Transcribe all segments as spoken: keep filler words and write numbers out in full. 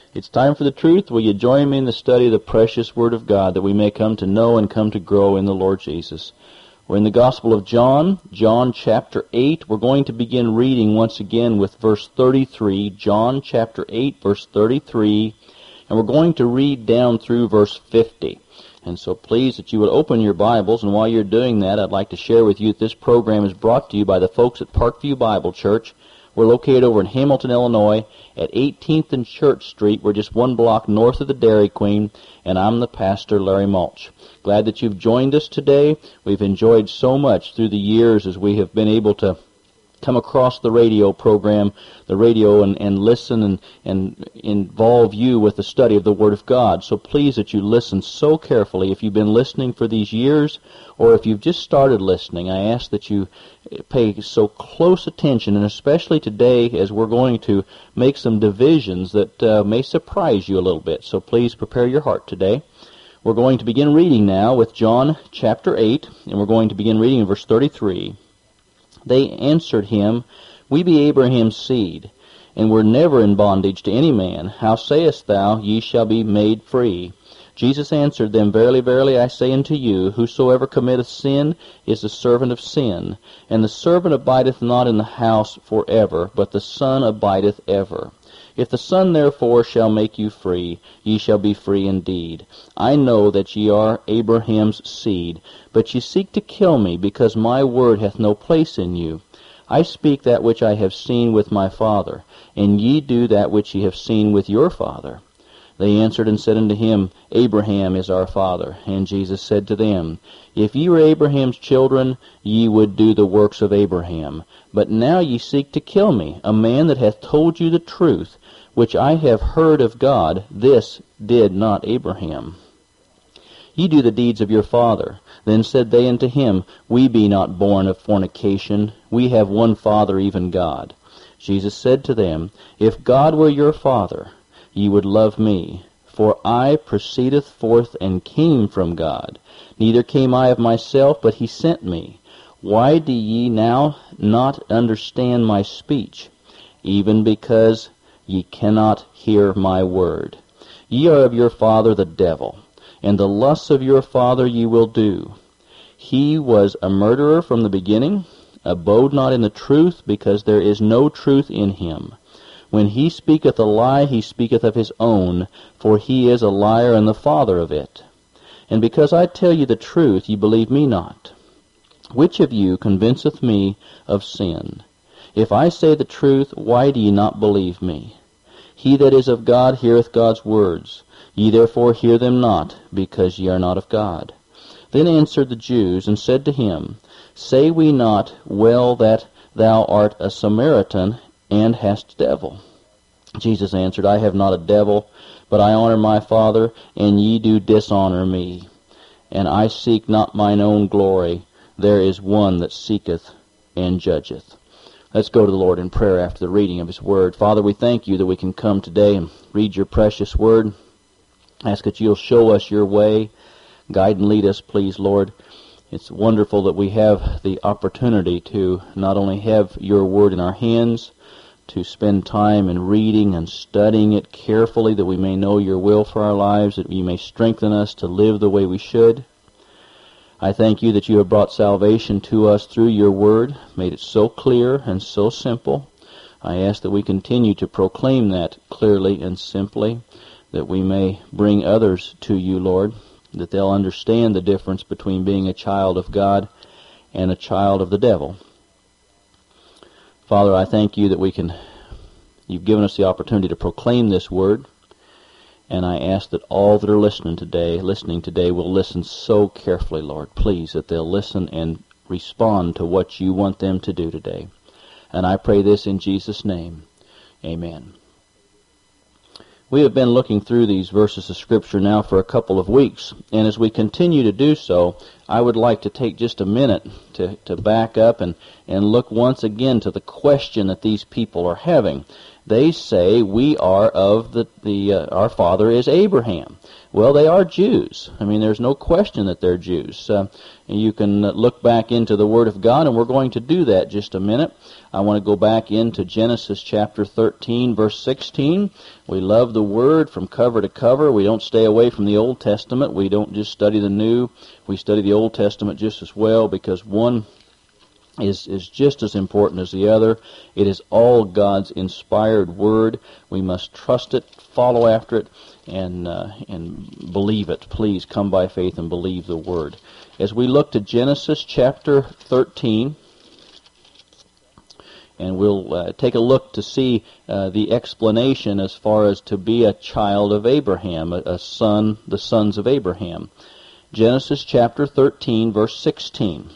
It's time for the truth. Will you join me in the study of the precious Word of God that we may come to know and come to grow in the Lord Jesus? We're in the Gospel of John, John chapter eight. We're going to begin reading once again with verse thirty-three, John chapter eight, verse thirty-three, and we're going to read down through verse fifty. And so please that you would open your Bibles, and while you're doing that, I'd like to share with you that this program is brought to you by the folks at Parkview Bible Church. We're located over in Hamilton, Illinois, at eighteenth and Church Street. We're just one block north of the Dairy Queen, and I'm the pastor, Larry Mulch. Glad that you've joined us today. We've enjoyed so much through the years as we have been able to come across the radio program, the radio, and, and listen and, and involve you with the study of the Word of God. So please that you listen so carefully. If you've been listening for these years, or if you've just started listening, I ask that you pay so close attention, and especially today as we're going to make some divisions that uh, may surprise you a little bit. So please prepare your heart today. We're going to begin reading now with John chapter eight, and we're going to begin reading in verse thirty-three. They answered him, We be Abraham's seed, and were never in bondage to any man. How sayest thou, Ye shall be made free? Jesus answered them, Verily, verily, I say unto you, whosoever committeth sin is the servant of sin. And the servant abideth not in the house for ever, but the Son abideth ever. If the Son therefore shall make you free, ye shall be free indeed. I know that ye are Abraham's seed, but ye seek to kill me, because my word hath no place in you. I speak that which I have seen with my Father, and ye do that which ye have seen with your father. They answered and said unto him, Abraham is our father. And Jesus said to them, If ye were Abraham's children, ye would do the works of Abraham. But now ye seek to kill me, a man that hath told you the truth, which I have heard of God. This did not Abraham. Ye do the deeds of your father. Then said they unto him, We be not born of fornication. We have one Father, even God. Jesus said to them, If God were your Father, ye would love me, for I proceedeth forth and came from God. Neither came I of myself, but he sent me. Why do ye now not understand my speech? Even because ye cannot hear my word. Ye are of your father the devil, and the lusts of your father ye will do. He was a murderer from the beginning, abode not in the truth, because there is no truth in him. When he speaketh a lie, he speaketh of his own, for he is a liar and the father of it. And because I tell you the truth, ye believe me not. Which of you convinceth me of sin? If I say the truth, why do ye not believe me? He that is of God heareth God's words. Ye therefore hear them not, because ye are not of God. Then answered the Jews, and said to him, Say we not well that thou art a Samaritan, and hast a devil? Jesus answered, I have not a devil, but I honor my Father, and ye do dishonor me. And I seek not mine own glory. There is one that seeketh and judgeth. Let's go to the Lord in prayer after the reading of His Word. Father, we thank you that we can come today and read your precious Word. Ask that you'll show us your way. Guide and lead us, please, Lord. It's wonderful that we have the opportunity to not only have your Word in our hands, to spend time in reading and studying it carefully, that we may know your will for our lives, that you may strengthen us to live the way we should. I thank you that you have brought salvation to us through your word, made it so clear and so simple. I ask that we continue to proclaim that clearly and simply, that we may bring others to you, Lord, that they'll understand the difference between being a child of God and a child of the devil. Father, I thank you that we can, you've given us the opportunity to proclaim this word, and I ask that all that are listening today, listening today will listen so carefully, Lord, please, that they'll listen and respond to what you want them to do today. And I pray this in Jesus' name. Amen. We have been looking through these verses of Scripture now for a couple of weeks, and as we continue to do so, I would like to take just a minute to, to back up and, and look once again to the question that these people are having. They say we are of the, the uh, our father is Abraham. Well, they are Jews. I mean, there's no question that they're Jews. Uh, you can look back into the Word of God, and we're going to do that just a minute. I want to go back into Genesis chapter thirteen, verse sixteen. We love the Word from cover to cover. We don't stay away from the Old Testament. We don't just study the New. We study the Old Testament just as well, because one is is just as important as the other. It is all God's inspired Word. We must trust it, follow after it, and uh, and believe it. Please come by faith and believe the Word. As we look to Genesis chapter thirteen, and we'll uh, take a look to see uh, the explanation as far as to be a child of Abraham, a, a son, the sons of Abraham. Genesis chapter thirteen, verse sixteen.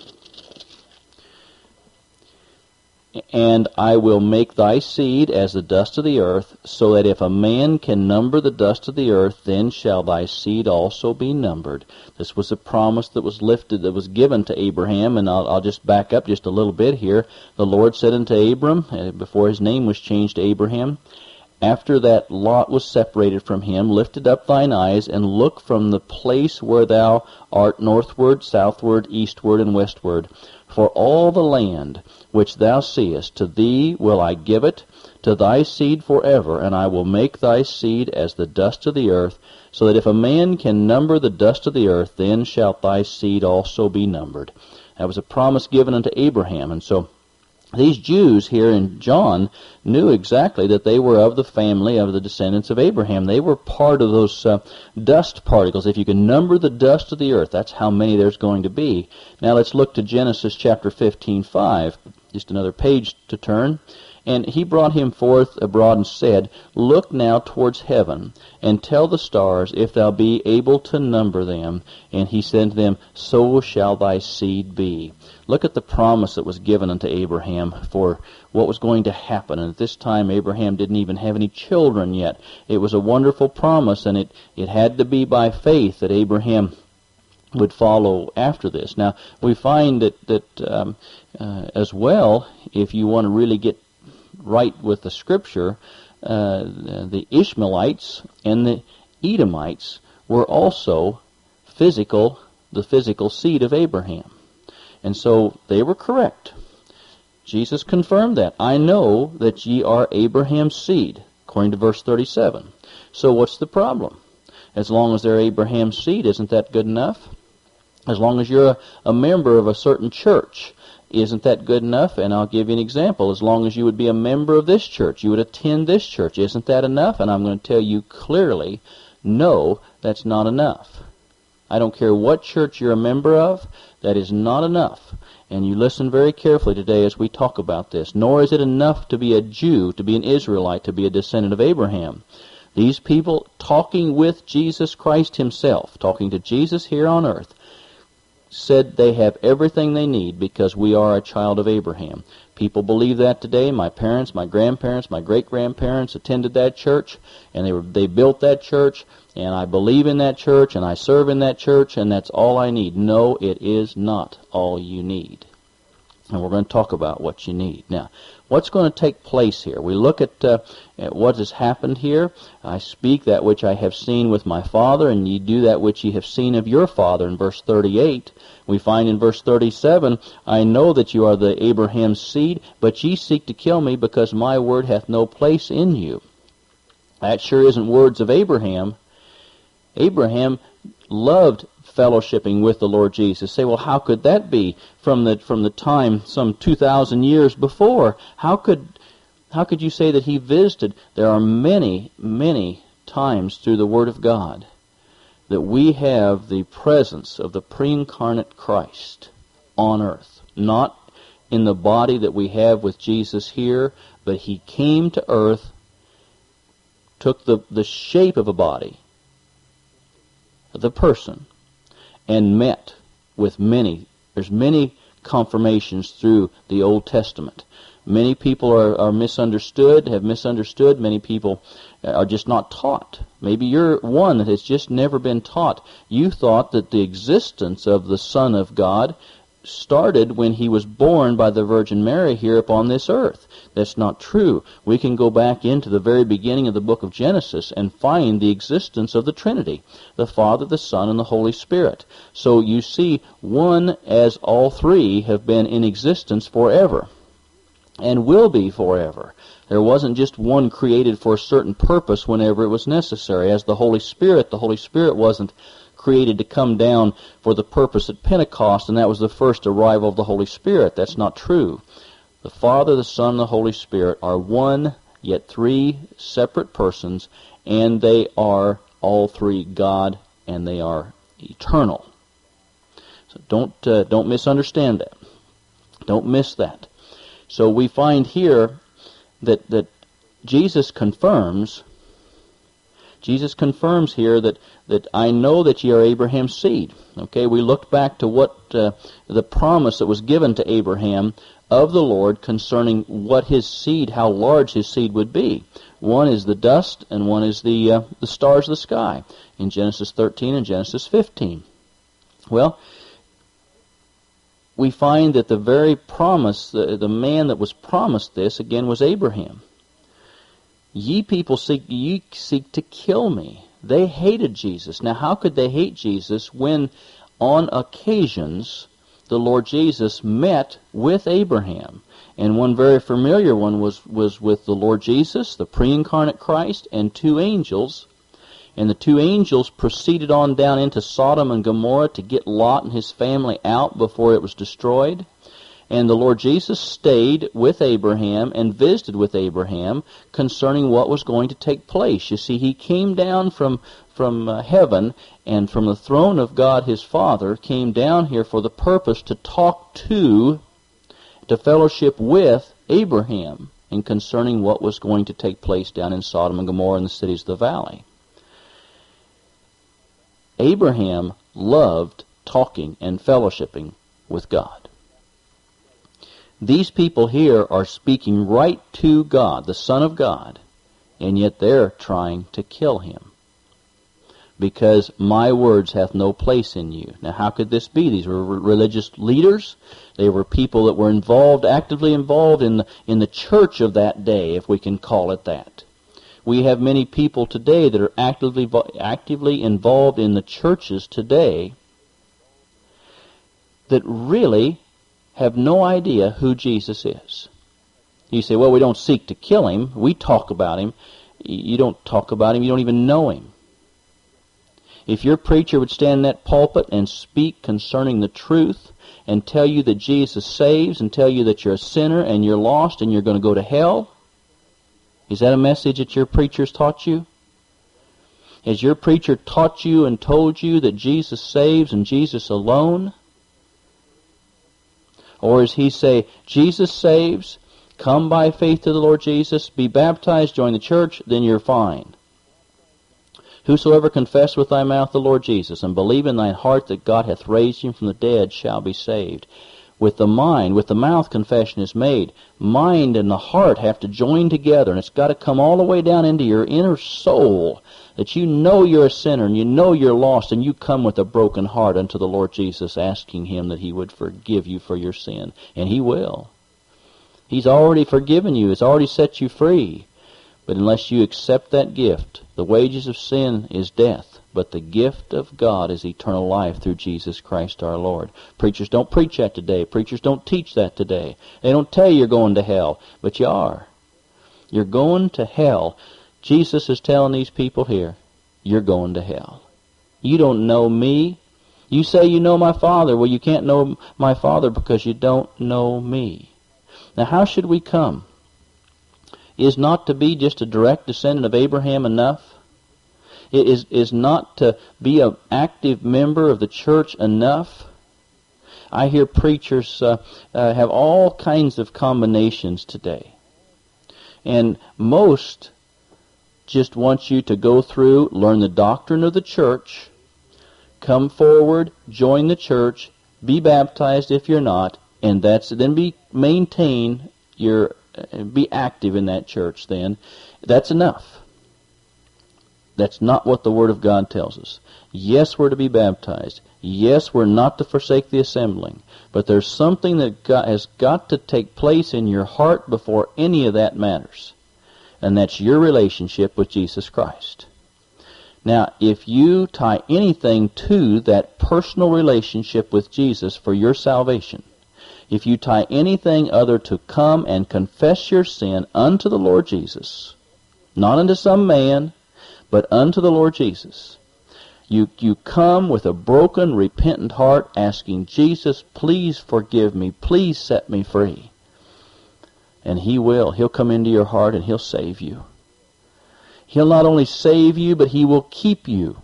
And I will make thy seed as the dust of the earth, so that if a man can number the dust of the earth, then shall thy seed also be numbered. This was a promise that was lifted, that was given to Abraham, and I'll, I'll just back up just a little bit here. The Lord said unto Abram, uh, before his name was changed to Abraham, after that Lot was separated from him, lift up thine eyes, and look from the place where thou art northward, southward, eastward, and westward. For all the land which thou seest, to thee will I give it, to thy seed forever, and I will make thy seed as the dust of the earth, so that if a man can number the dust of the earth, then shall thy seed also be numbered. That was a promise given unto Abraham, and so these Jews here in John knew exactly that they were of the family of the descendants of Abraham. They were part of those uh, dust particles. If you can number the dust of the earth, that's how many there's going to be. Now let's look to Genesis chapter fifteen, five. Just another page to turn. And he brought him forth abroad and said, Look now towards heaven, and tell the stars, if thou be able to number them. And he said to them, So shall thy seed be. Look at the promise that was given unto Abraham for what was going to happen. And at this time, Abraham didn't even have any children yet. It was a wonderful promise, and it, it had to be by faith that Abraham would follow after this. Now, we find that, that um, uh, as well, if you want to really get right with the Scripture, uh, the Ishmaelites and the Edomites were also physical, the physical seed of Abraham. And so they were correct. Jesus confirmed that. I know that ye are Abraham's seed, according to verse thirty-seven. So what's the problem? As long as they're Abraham's seed, isn't that good enough? As long as you're a, a member of a certain church, isn't that good enough? And I'll give you an example. As long as you would be a member of this church, you would attend this church, isn't that enough? And I'm going to tell you clearly, no, that's not enough. I don't care what church you're a member of, that is not enough. And you listen very carefully today as we talk about this. Nor is it enough to be a Jew, to be an Israelite, to be a descendant of Abraham. These people talking with Jesus Christ himself, talking to Jesus here on earth, said they have everything they need because we are a child of Abraham. People believe that today. My parents, my grandparents, my great-grandparents attended that church, and they were they built that church, and I believe in that church, and I serve in that church, and that's all I need. No, it is not all you need. And we're going to talk about what you need. Now, what's going to take place here? We look at, uh, at what has happened here. I speak that which I have seen with my father, and ye do that which ye have seen of your father, in verse thirty-eight. We find in verse thirty-seven, I know that you are the Abraham's seed, but ye seek to kill me, because my word hath no place in you. That sure isn't words of Abraham. Abraham loved fellowshipping with the Lord Jesus. Say, well, how could that be from the from the time some two thousand years before? How could how could you say that he visited? There are many, many times through the Word of God that we have the presence of the pre-incarnate Christ on earth. Not in the body that we have with Jesus here, but he came to earth, took the, the shape of a body, the person, and met with many. There's many confirmations through the Old Testament. Many people are, are misunderstood, have misunderstood. Many people are just not taught. Maybe you're one that has just never been taught. You thought that the existence of the Son of God started when he was born by the Virgin Mary here upon this earth. That's not true. We can go back into the very beginning of the book of Genesis and find the existence of the Trinity, the Father, the Son, and the Holy Spirit. So you see, one as all three have been in existence forever and will be forever. There wasn't just one created for a certain purpose whenever it was necessary. As the Holy Spirit, the Holy Spirit wasn't created to come down for the purpose at Pentecost, and that was the first arrival of the Holy Spirit. That's not true. The Father, the Son, and the Holy Spirit are one, yet three separate persons, and they are all three God, and they are eternal. So don't uh, don't misunderstand that. Don't miss that. So we find here that that Jesus confirms. Jesus confirms here that, that I know that ye are Abraham's seed. Okay, we looked back to what uh, the promise that was given to Abraham of the Lord concerning what his seed, how large his seed would be. One is the dust, and one is the uh, the stars of the sky in Genesis thirteen and Genesis fifteen. Well, we find that the very promise, the, the man that was promised this, again, was Abraham. Ye people seek, ye seek to kill me. They hated Jesus. Now, how could they hate Jesus when, on occasions, the Lord Jesus met with Abraham? And one very familiar one was, was with the Lord Jesus, the pre-incarnate Christ, and two angels. And the two angels proceeded on down into Sodom and Gomorrah to get Lot and his family out before it was destroyed. And the Lord Jesus stayed with Abraham and visited with Abraham concerning what was going to take place. You see, he came down from, from uh, heaven, and from the throne of God his Father, came down here for the purpose to talk to, to fellowship with Abraham, and concerning what was going to take place down in Sodom and Gomorrah and the cities of the valley. Abraham loved talking and fellowshipping with God. These people here are speaking right to God, the Son of God, and yet they're trying to kill him. Because my words hath no place in you. Now, how could this be? These were religious leaders. They were people that were involved, actively involved in the, in the church of that day, if we can call it that. We have many people today that are actively actively involved in the churches today that really have no idea who Jesus is. You say, well, we don't seek to kill him. We talk about him. You don't talk about him. You don't even know him. If your preacher would stand in that pulpit and speak concerning the truth and tell you that Jesus saves and tell you that you're a sinner and you're lost and you're going to go to hell, is that a message that your preacher's taught you? Has your preacher taught you and told you that Jesus saves and Jesus alone? Or does he say, Jesus saves, come by faith to the Lord Jesus, be baptized, join the church, then you're fine. Whosoever confess with thy mouth the Lord Jesus, and believe in thine heart that God hath raised him from the dead, shall be saved. With the mind, with the mouth, confession is made. Mind and the heart have to join together, and it's got to come all the way down into your inner soul, that you know you're a sinner, and you know you're lost, and you come with a broken heart unto the Lord Jesus, asking him that he would forgive you for your sin. And he will. He's already forgiven you. He's already set you free. But unless you accept that gift, the wages of sin is death, but the gift of God is eternal life through Jesus Christ our Lord. Preachers don't preach that today. Preachers don't teach that today. They don't tell you you're going to hell, but you are. You're going to hell. Jesus is telling these people here, you're going to hell. You don't know me. You say you know my Father. Well, you can't know my Father because you don't know me. Now, how should we come? Is not to be just a direct descendant of Abraham enough? It is, is not to be an active member of the church enough? I hear preachers uh, uh, have all kinds of combinations today. And most just want you to go through, learn the doctrine of the church, come forward, join the church, be baptized if you're not, and that's then be maintain your be active in that church then. That's enough. That's not what the Word of God tells us. Yes, we're to be baptized. Yes, we're not to forsake the assembling. But there's something that got, has got to take place in your heart before any of that matters. And that's your relationship with Jesus Christ. Now, if you tie anything to that personal relationship with Jesus for your salvation, if you tie anything other to come and confess your sin unto the Lord Jesus, not unto some man, but unto the Lord Jesus, you, you come with a broken, repentant heart asking, Jesus, please forgive me, please set me free. And He will. He'll come into your heart and He'll save you. He'll not only save you, but He will keep you.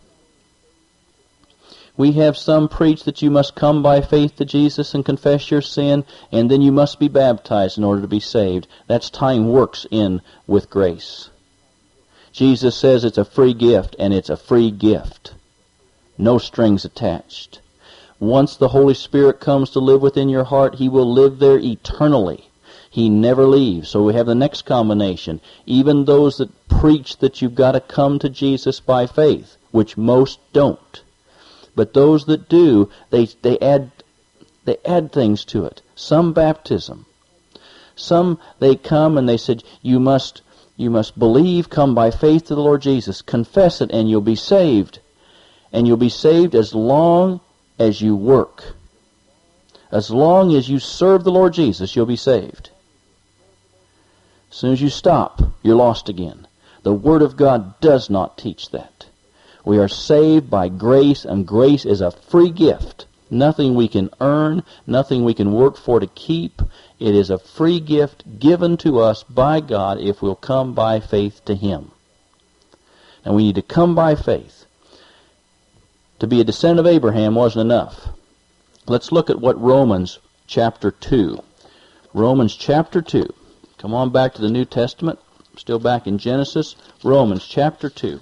We have some preach that you must come by faith to Jesus and confess your sin, and then you must be baptized in order to be saved. That's tying works in with grace. Jesus says it's a free gift, and it's a free gift. No strings attached. Once the Holy Spirit comes to live within your heart, He will live there eternally. He never leaves. So we have the next combination. Even those that preach that you've got to come to Jesus by faith, which most don't. But those that do, they they add they add things to it. Some baptism. Some they come and they said, you must you must believe, come by faith to the Lord Jesus, confess it, and you'll be saved. And you'll be saved as long as you work. As long as you serve the Lord Jesus, you'll be saved. As soon as you stop, you're lost again. The Word of God does not teach that. We are saved by grace, and grace is a free gift. Nothing we can earn, nothing we can work for to keep. It is a free gift given to us by God if we'll come by faith to Him. And we need to come by faith. To be a descendant of Abraham wasn't enough. Let's look at what Romans chapter two. Romans chapter two. Come on back to the New Testament. Still back in Genesis. Romans chapter two.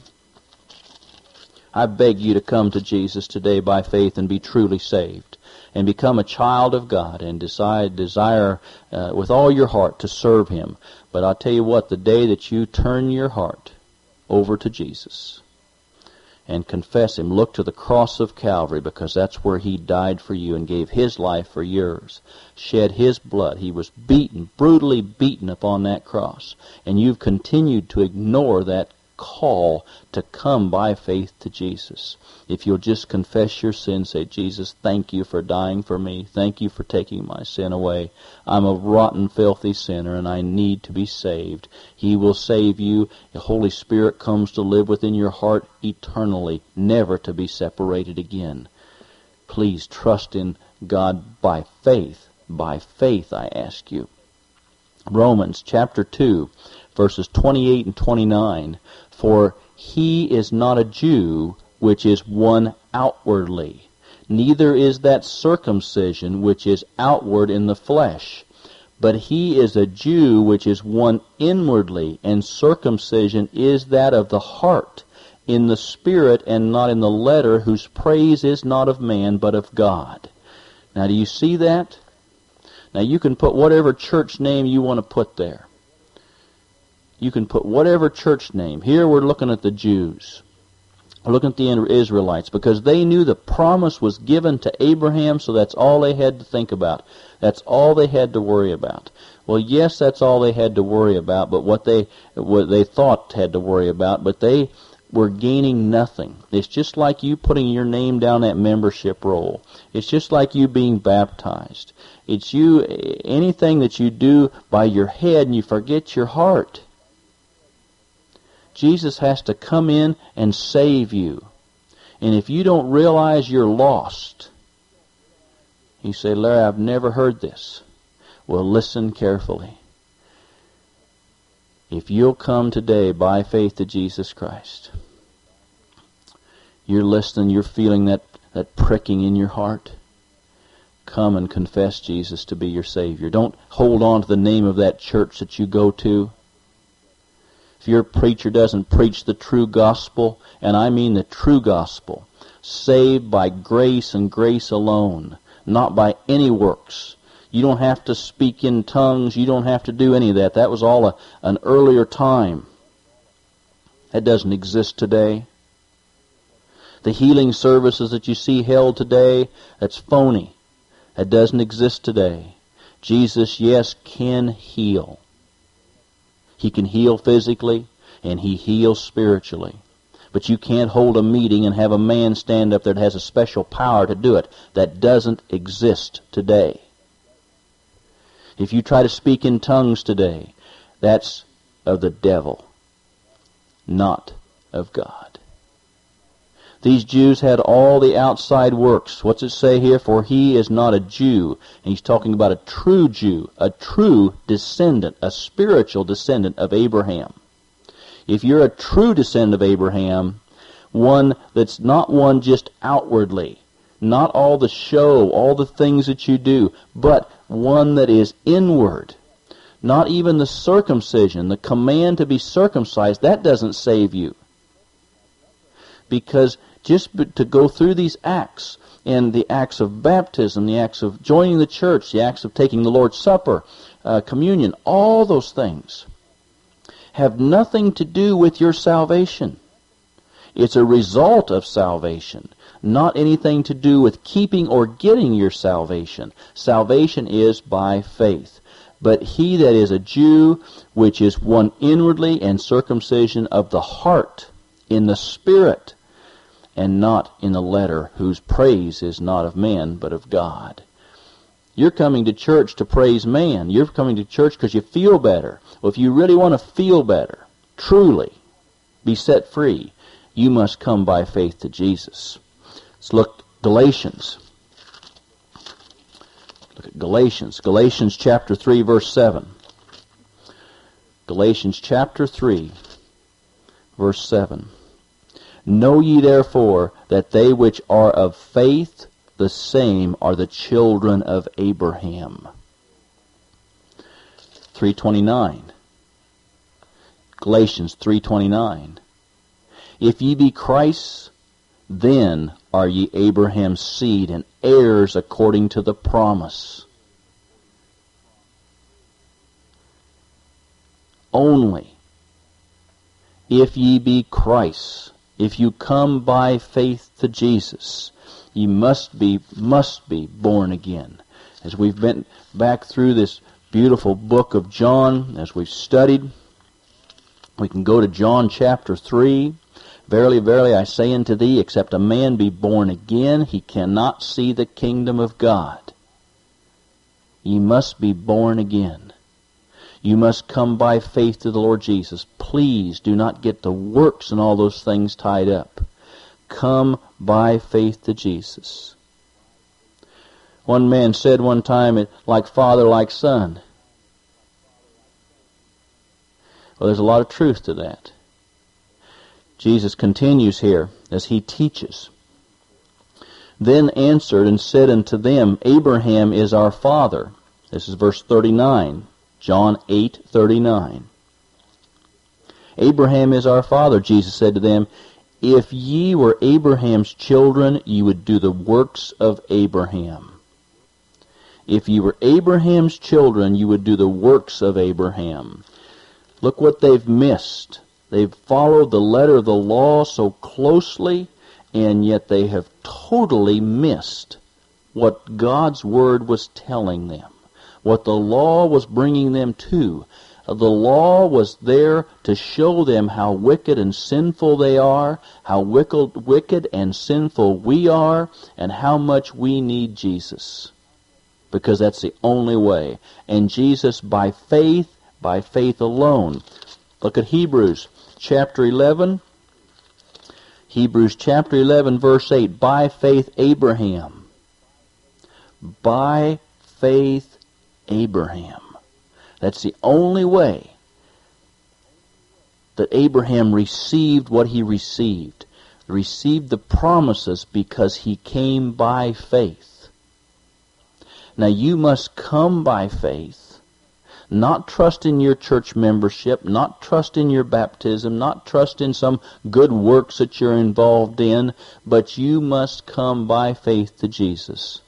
I beg you to come to Jesus today by faith and be truly saved. And become a child of God and decide, desire uh, with all your heart to serve Him. But I'll tell you what, the day that you turn your heart over to Jesus and confess Him, look to the cross of Calvary, because that's where He died for you and gave His life for yours, shed His blood. He was beaten, brutally beaten upon that cross. And you've continued to ignore that call to come by faith to Jesus. If you'll just confess your sin, say, Jesus, thank you for dying for me. Thank you for taking my sin away. I'm a rotten, filthy sinner, and I need to be saved. He will save you. The Holy Spirit comes to live within your heart eternally, never to be separated again. Please trust in God by faith. By faith, I ask you. Romans chapter two, verses twenty-eight and twenty-nine. For he is not a Jew which is one outwardly, neither is that circumcision which is outward in the flesh, but he is a Jew which is one inwardly, and circumcision is that of the heart, in the spirit and not in the letter, whose praise is not of man but of God. Now do you see that? Now you can put whatever church name you want to put there. You can put whatever church name. Here we're looking at the Jews. We're looking at the Israelites, because they knew the promise was given to Abraham, so that's all they had to think about. That's all they had to worry about. Well, yes, that's all they had to worry about, but what they what they thought had to worry about, but they were gaining nothing. It's just like you putting your name down that membership roll. It's just like you being baptized. It's you, anything that you do by your head and you forget your heart. Jesus has to come in and save you. And if you don't realize you're lost, you say, Larry, I've never heard this. Well, listen carefully. If you'll come today by faith to Jesus Christ, you're listening, you're feeling that, that pricking in your heart, come and confess Jesus to be your Savior. Don't hold on to the name of that church that you go to. If your preacher doesn't preach the true gospel, and I mean the true gospel, saved by grace and grace alone, not by any works. You don't have to speak in tongues. You don't have to do any of that. That was all a, an earlier time. That doesn't exist today. The healing services that you see held today, that's phony. That doesn't exist today. Jesus, yes, can heal. He can heal physically, and He heals spiritually. But you can't hold a meeting and have a man stand up there that has a special power to do it. That doesn't exist today. If you try to speak in tongues today, that's of the devil, not of God. These Jews had all the outside works. What's it say here? For he is not a Jew. And he's talking about a true Jew, a true descendant, a spiritual descendant of Abraham. If you're a true descendant of Abraham, one that's not one just outwardly, not all the show, all the things that you do, but one that is inward, not even the circumcision, the command to be circumcised, that doesn't save you. Because just to go through these acts, and the acts of baptism, the acts of joining the church, the acts of taking the Lord's Supper, uh, communion, all those things have nothing to do with your salvation. It's a result of salvation, not anything to do with keeping or getting your salvation. Salvation is by faith. But he that is a Jew, which is one inwardly, and circumcision of the heart, in the spirit, and not in the letter, whose praise is not of men, but of God. You're coming to church to praise man. You're coming to church because you feel better. Well, if you really want to feel better, truly be set free, you must come by faith to Jesus. Let's look at Galatians. Look at Galatians. Galatians chapter three, verse seven. Galatians chapter three, verse seven. Know ye therefore that they which are of faith, the same are the children of Abraham. three twenty-nine. Galatians three twenty-nine. If ye be Christ's, then are ye Abraham's seed, and heirs according to the promise. Only if ye be Christ's, if you come by faith to Jesus, ye must be, must be born again. As we've been back through this beautiful book of John, as we've studied, we can go to John chapter three. Verily, verily, I say unto thee, except a man be born again, he cannot see the kingdom of God. Ye must be born again. You must come by faith to the Lord Jesus. Please do not get the works and all those things tied up. Come by faith to Jesus. One man said one time, like father, like son. Well, there's a lot of truth to that. Jesus continues here as he teaches. Then answered and said unto them, Abraham is our father. This is verse thirty-nine. John eight thirty-nine. Abraham is our father. Jesus said to them, if ye were Abraham's children, ye would do the works of Abraham. If ye were Abraham's children, you would do the works of Abraham. Look what they've missed. They've followed the letter of the law so closely, and yet they have totally missed what God's Word was telling them, what the law was bringing them to. The law was there to show them how wicked and sinful they are, how wicked, wicked and sinful we are, and how much we need Jesus. Because that's the only way. And Jesus, by faith, by faith alone. Look at Hebrews chapter eleven. Hebrews chapter eleven, verse eight. By faith Abraham. By faith Abraham. That's the only way that Abraham received what he received. Received the promises because he came by faith. Now you must come by faith, not trust in your church membership, not trust in your baptism, not trust in some good works that you're involved in, but you must come by faith to Jesus,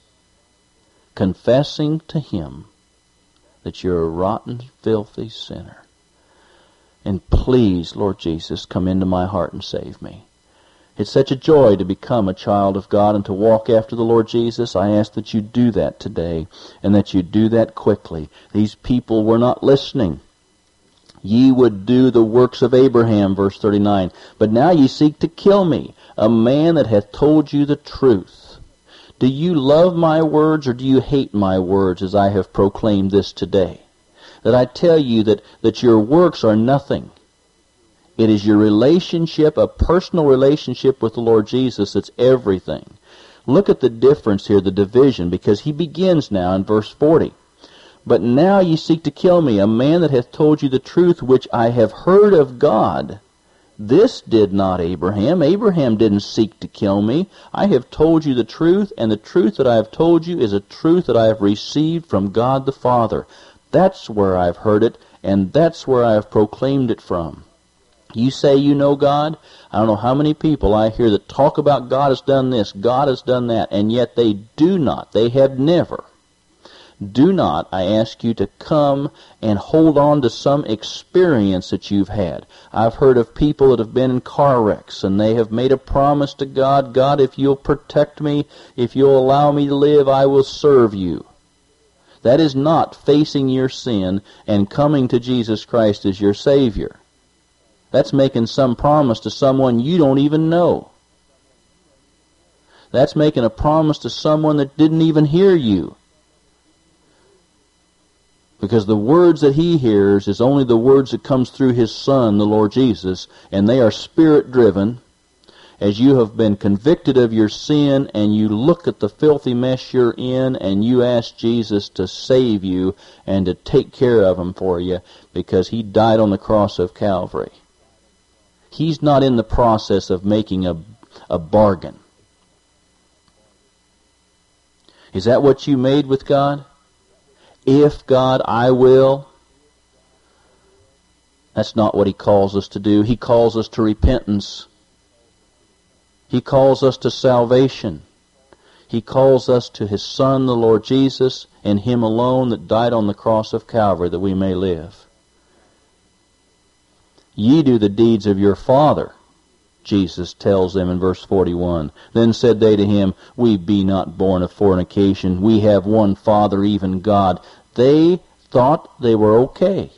confessing to Him that you're a rotten, filthy sinner. And please, Lord Jesus, come into my heart and save me. It's such a joy to become a child of God and to walk after the Lord Jesus. I ask that you do that today and that you do that quickly. These people were not listening. Ye would do the works of Abraham, verse thirty-nine. But now ye seek to kill me, a man that hath told you the truth. Do you love my words, or do you hate my words, as I have proclaimed this today? That I tell you that, that your works are nothing. It is your relationship, a personal relationship with the Lord Jesus, that's everything. Look at the difference here, the division, because he begins now in verse forty. But now ye seek to kill me, a man that hath told you the truth, which I have heard of God. This did not Abraham. Abraham didn't seek to kill me. I have told you the truth, and the truth that I have told you is a truth that I have received from God the Father. That's where I've heard it, and that's where I have proclaimed it from. You say you know God? I don't know how many people I hear that talk about God has done this, God has done that, and yet they do not. They have never. Do not, I ask you to come and hold on to some experience that you've had. I've heard of people that have been in car wrecks, and they have made a promise to God, God, if you'll protect me, if you'll allow me to live, I will serve you. That is not facing your sin and coming to Jesus Christ as your Savior. That's making some promise to someone you don't even know. That's making a promise to someone that didn't even hear you. Because the words that he hears is only the words that comes through his Son, the Lord Jesus, and they are Spirit-driven. As you have been convicted of your sin and you look at the filthy mess you're in and you ask Jesus to save you and to take care of him for you because he died on the cross of Calvary. He's not in the process of making a, a bargain. Is that what you made with God? If God, I will. That's not what he calls us to do. He calls us to repentance. He calls us to salvation. He calls us to his Son, the Lord Jesus, and him alone that died on the cross of Calvary that we may live. Ye do the deeds of your father, Jesus tells them in verse forty-one. Then said they to him, We be not born of fornication. We have one Father, even God. They thought they were okay.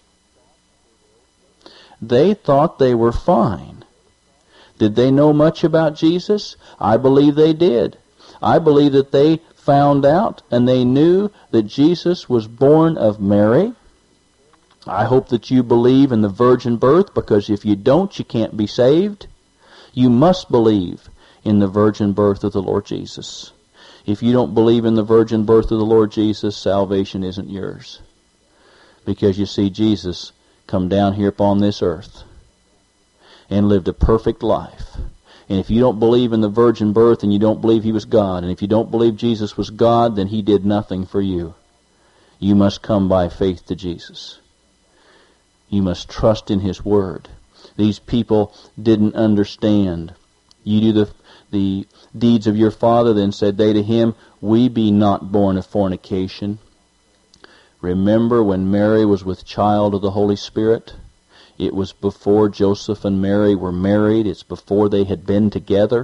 They thought they were fine. Did they know much about Jesus? I believe they did. I believe that they found out and they knew that Jesus was born of Mary. I hope that you believe in the virgin birth, because if you don't, you can't be saved. You must believe in the virgin birth of the Lord Jesus. If you don't believe in the virgin birth of the Lord Jesus, salvation isn't yours. Because you see, Jesus come down here upon this earth and lived a perfect life. And if you don't believe in the virgin birth, and you don't believe he was God, and if you don't believe Jesus was God, then he did nothing for you. You must come by faith to Jesus. You must trust in his word. These people didn't understand. You do the, the deeds of your father, then said they to him, We be not born of fornication. Remember when Mary was with child of the Holy Spirit? It was before Joseph and Mary were married. It's before they had been together.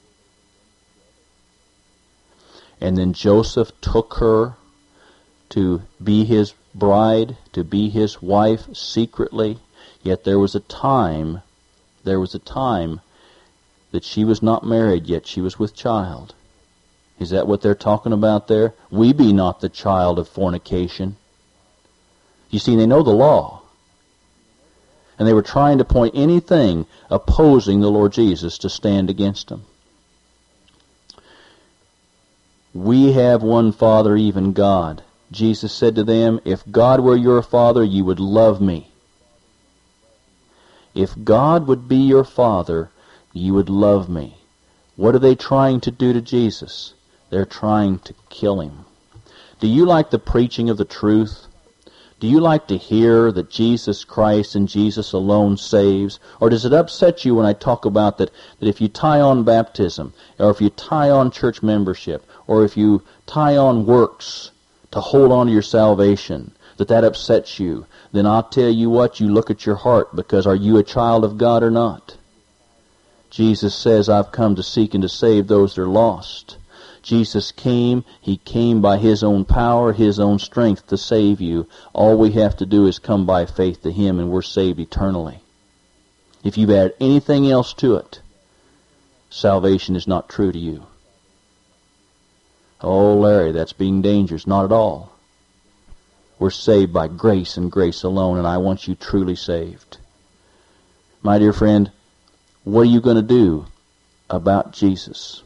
And then Joseph took her to be his bride, to be his wife secretly. Yet there was a time, there was a time that she was not married, yet she was with child. Is that what they're talking about there? We be not the child of fornication. You see, they know the law. And they were trying to point anything opposing the Lord Jesus to stand against him. We have one Father, even God. Jesus said to them, If God were your Father, you would love me. If God would be your Father, you would love me. What are they trying to do to Jesus? They're trying to kill him. Do you like the preaching of the truth? Do you like to hear that Jesus Christ and Jesus alone saves? Or does it upset you when I talk about that, that if you tie on baptism, or if you tie on church membership, or if you tie on works to hold on to your salvation, that that upsets you, then I'll tell you what, you look at your heart, because are you a child of God or not? Jesus says, I've come to seek and to save those that are lost. Jesus came, He came by His own power, His own strength to save you. All we have to do is come by faith to Him, and we're saved eternally. If you've added anything else to it, salvation is not true to you. Oh, Larry, that's being dangerous. Not at all. We're saved by grace and grace alone, and I want you truly saved. My dear friend, what are you going to do about Jesus?